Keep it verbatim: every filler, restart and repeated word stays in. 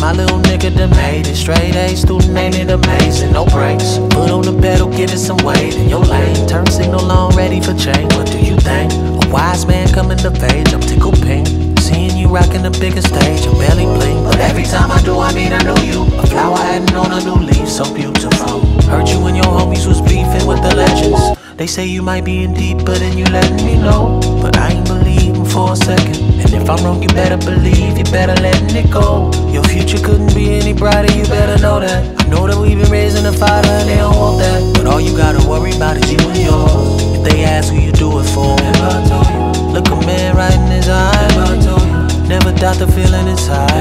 my little nigga done made it. Straight A student, ain't it amazing? No brakes, foot on the pedal, give it some weight in your lane. Turn signal on, ready for change, what do you think? A wise man coming of age, I'm tickled pink. Seeing you rocking the biggest stage, I'm barely blink. But every time I do, I meet a new you. A flower adding on a new leaf, so beautiful. Heard you and your homies was beefing with the legends. They say you might be in deep, but then you letting me know. But I ain't believing for a second. And if I'm wrong, you better believe, you better letting it go. Your future couldn't be any brighter, you better know that. I know that we've been raising a fighter and they don't want that. But all you gotta worry about is you and yours. If they ask who you do it for, never told you. Look a man right in his eyes, never told you. Never doubt the feeling inside.